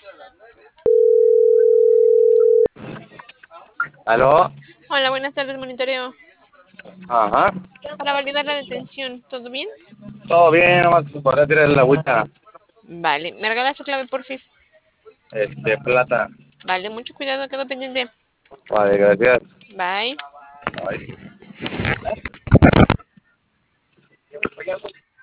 ¿Aló? Hola, buenas tardes, monitoreo. Ajá. Para validar la detención, ¿todo bien? Todo bien, nomás podría tirar la agüita. Vale, ¿me regalas tu clave, porfis? Plata. Vale, mucho cuidado, quedo pendiente. Vale, gracias. Bye. Ay.